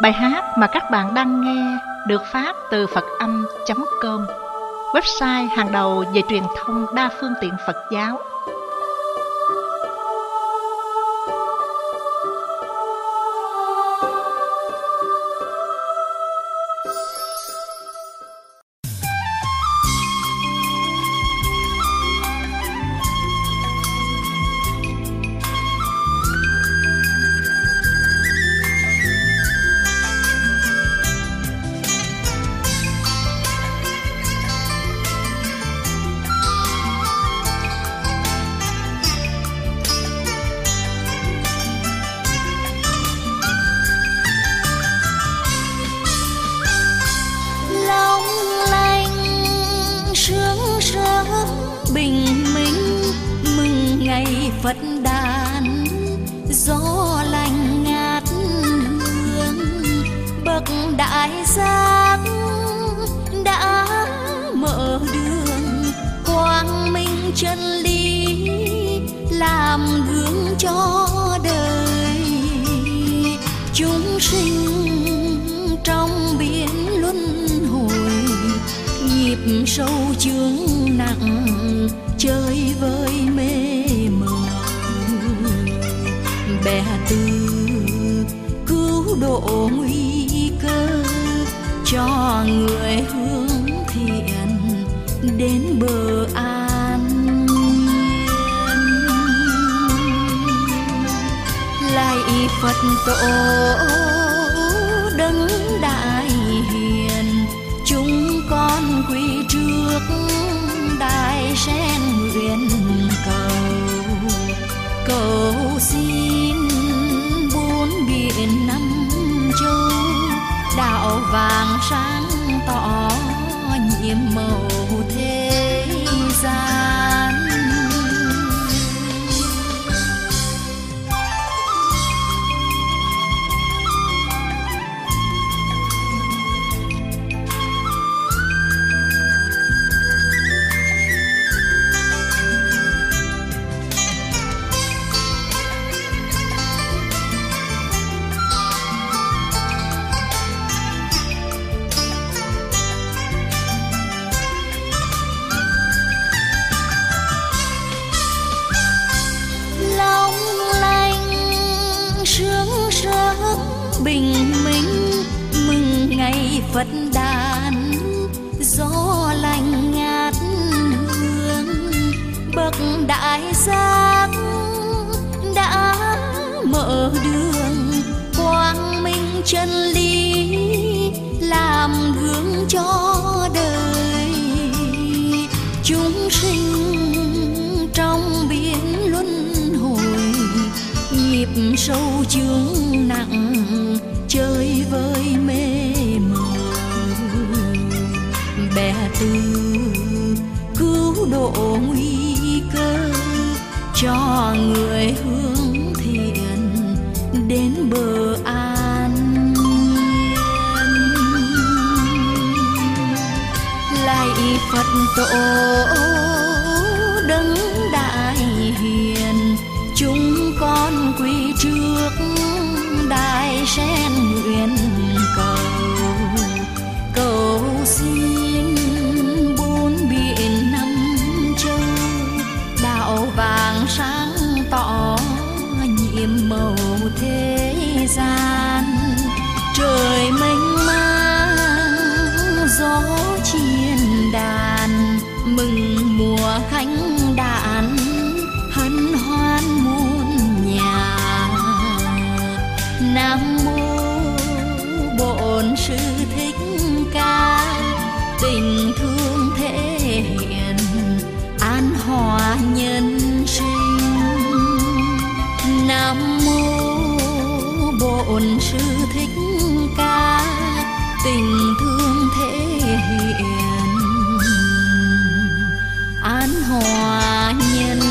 Bài hát mà các bạn đang nghe được phát từ Phật-âm.com, website hàng đầu về truyền thông đa phương tiện Phật giáo. Bình minh mừng ngày Phật đản, gió lành ngát hương, bậc đại giác đã mở đường, quang minh chân lý làm gương cho đời. Chúng sinh trong biển luân hồi, nhịp sâu chướng nặng chơi với mê mờ. Bè từ cứu độ nguy cơ cho người hướng thiện đến bờ an nhiên. Lạy Phật tổ đấng đại hiền, chúng con quy trước đại sen nguyện cầu xin bốn biển năm châu, đạo vàng sáng tỏ nhiệm màu thế gian. Bình minh mừng ngày Phật đản, gió lành ngát hương, bậc đại giác đã mở đường, quang minh chân lý làm gương cho đời. Chúng sinh trong biển luân hồi, nhịp sâu chướng nặng chơi với mê mờ. Bè từ cứu độ nguy cơ cho người hướng thiện đến bờ an nhiên. Lạy Phật tổ đấng đại hiền, chúng con quy trước đại sen nguyện cầu xin bốn biển năm châu, đạo vàng sáng tỏ nhiệm màu thế gian. Trời mênh mang gió chiên đàn, mừng mùa khánh đản hân hoan muôn nhà. Nam mô Bổn Sư Thích Ca, tình thương thể hiện an hòa nhân sinh. Nam mô Bổn Sư Thích Ca, tình thương thể hiện an hòa nhân